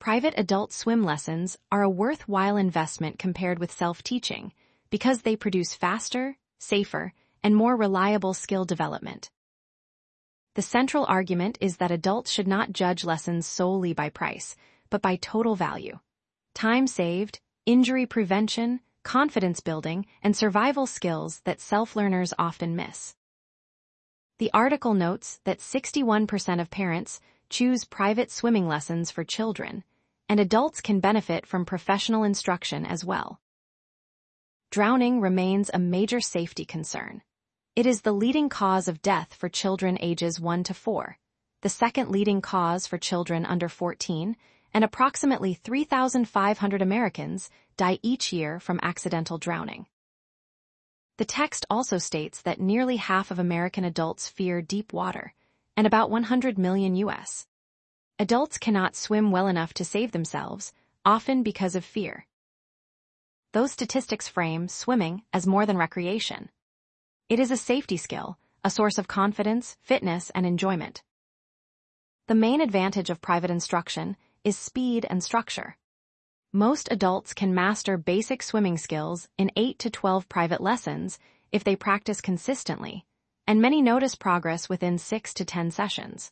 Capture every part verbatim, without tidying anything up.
Private adult swim lessons are a worthwhile investment compared with self-teaching because they produce faster, safer, and more reliable skill development. The central argument is that adults should not judge lessons solely by price, but by total value. Time saved, injury prevention, confidence building, and survival skills that self-learners often miss. The article notes that sixty-one percent of parents choose private swimming lessons for children, and adults can benefit from professional instruction as well. Drowning remains a major safety concern. It is the leading cause of death for children ages one to four, the second leading cause for children under fourteen, and approximately three thousand five hundred Americans die each year from accidental drowning. The text also states that nearly half of American adults fear deep water, and about one hundred million U S adults cannot swim well enough to save themselves, often because of fear. Those statistics frame swimming as more than recreation. It is a safety skill, a source of confidence, fitness, and enjoyment. The main advantage of private instruction is speed and structure. Most adults can master basic swimming skills in eight to twelve private lessons if they practice consistently, and many notice progress within six to ten sessions.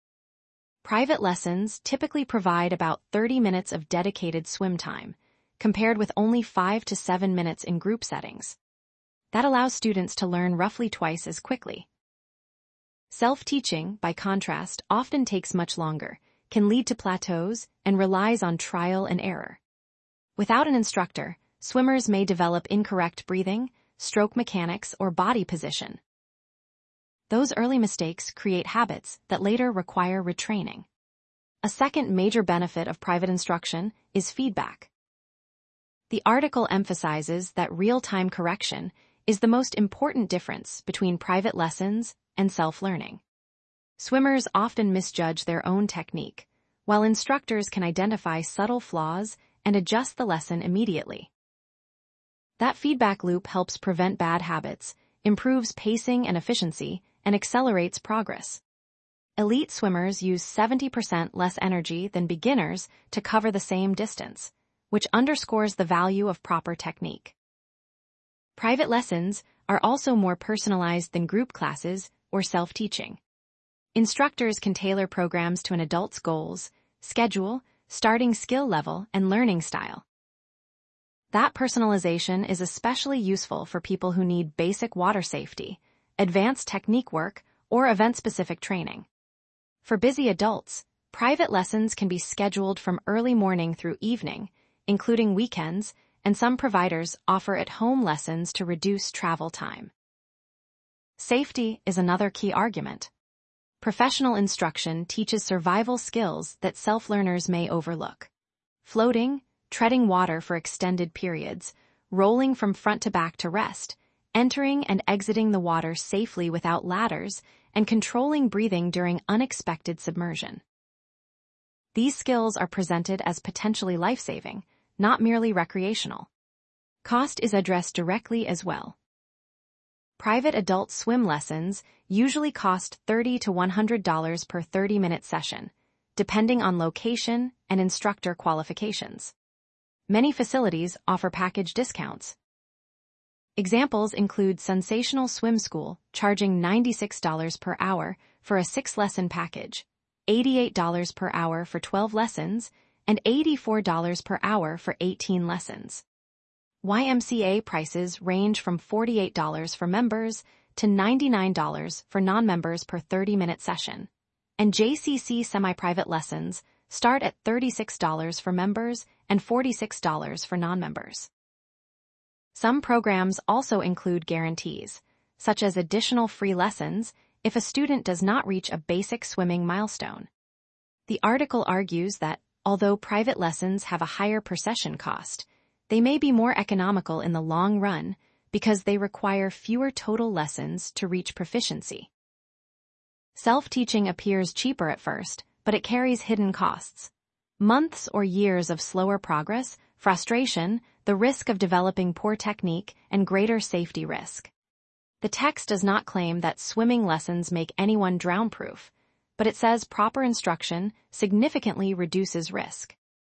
Private lessons typically provide about thirty minutes of dedicated swim time, compared with only five to seven minutes in group settings. That allows students to learn roughly twice as quickly. Self-teaching, by contrast, often takes much longer, can lead to plateaus, and relies on trial and error. Without an instructor, swimmers may develop incorrect breathing, stroke mechanics, or body position. Those early mistakes create habits that later require retraining. A second major benefit of private instruction is feedback. The article emphasizes that real-time correction is the most important difference between private lessons and self-learning. Swimmers often misjudge their own technique, while instructors can identify subtle flaws and adjust the lesson immediately. That feedback loop helps prevent bad habits, improves pacing and efficiency, and accelerates progress. Elite swimmers use seventy percent less energy than beginners to cover the same distance, which underscores the value of proper technique. Private lessons are also more personalized than group classes or self-teaching. Instructors can tailor programs to an adult's goals, schedule, starting skill level, and learning style. That personalization is especially useful for people who need basic water safety, advanced technique work, or event-specific training. For busy adults, private lessons can be scheduled from early morning through evening, including weekends, and some providers offer at-home lessons to reduce travel time. Safety is another key argument. Professional instruction teaches survival skills that self-learners may overlook. Floating, treading water for extended periods, rolling from front to back to rest, entering and exiting the water safely without ladders, and controlling breathing during unexpected submersion. These skills are presented as potentially life-saving, not merely recreational. Cost is addressed directly as well. Private adult swim lessons usually cost thirty to one hundred dollars per thirty-minute session, depending on location and instructor qualifications. Many facilities offer package discounts. Examples include Sensational Swim School, charging ninety-six dollars per hour for a six-lesson package, eighty-eight dollars per hour for twelve lessons, and eighty-four dollars per hour for eighteen lessons. Y M C A prices range from forty-eight dollars for members to ninety-nine dollars for non-members per thirty-minute session, and J C C semi-private lessons start at thirty-six dollars for members and forty-six dollars for non-members. Some programs also include guarantees, such as additional free lessons if a student does not reach a basic swimming milestone. The article argues that, although private lessons have a higher per session cost, they may be more economical in the long run because they require fewer total lessons to reach proficiency. Self-teaching appears cheaper at first, but it carries hidden costs. Months or years of slower progress, frustration, the risk of developing poor technique, and greater safety risk. The text does not claim that swimming lessons make anyone drown-proof, but it says proper instruction significantly reduces risk.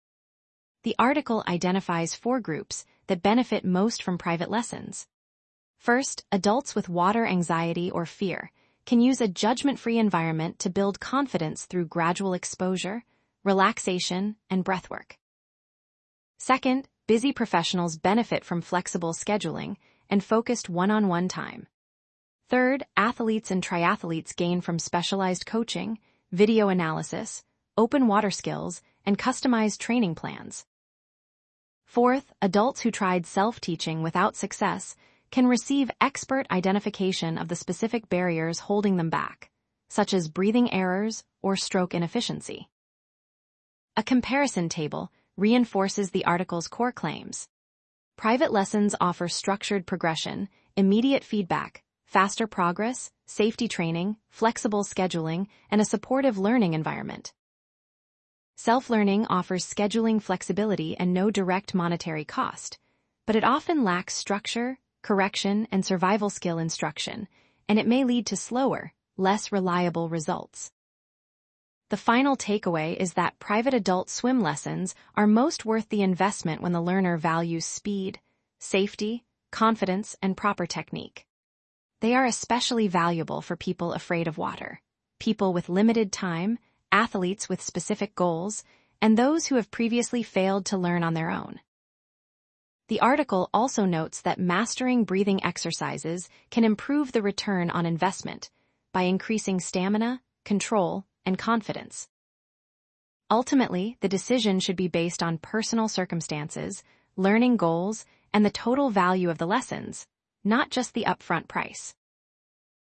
The article identifies four groups that benefit most from private lessons. First, adults with water anxiety or fear can use a judgment-free environment to build confidence through gradual exposure, relaxation, and breathwork. Second, busy professionals benefit from flexible scheduling and focused one-on-one time. Third, athletes and triathletes gain from specialized coaching, video analysis, open water skills, and customized training plans. Fourth, adults who tried self-teaching without success can receive expert identification of the specific barriers holding them back, such as breathing errors or stroke inefficiency. A comparison table reinforces the article's core claims. Private lessons offer structured progression, immediate feedback, faster progress, safety training, flexible scheduling, and a supportive learning environment. Self-learning offers scheduling flexibility and no direct monetary cost, but it often lacks structure, correction, and survival skill instruction, and it may lead to slower, less reliable results. The final takeaway is that private adult swim lessons are most worth the investment when the learner values speed, safety, confidence, and proper technique. They are especially valuable for people afraid of water, people with limited time, athletes with specific goals, and those who have previously failed to learn on their own. The article also notes that mastering breathing exercises can improve the return on investment by increasing stamina, control, and confidence. Ultimately, the decision should be based on personal circumstances, learning goals, and the total value of the lessons, not just the upfront price.